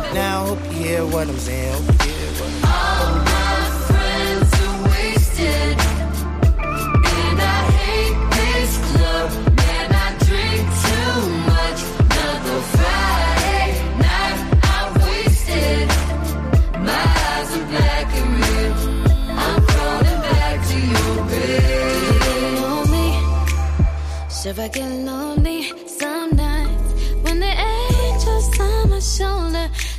Now, hope you hear what I'm saying. All my friends are wasted, and I hate this club. Man, I drink too much. Another Friday night, I'm wasted. My eyes are black and red. I'm crawling back to your bed. Lonely, sure I get lonely some nights when the angel's on my shoulder.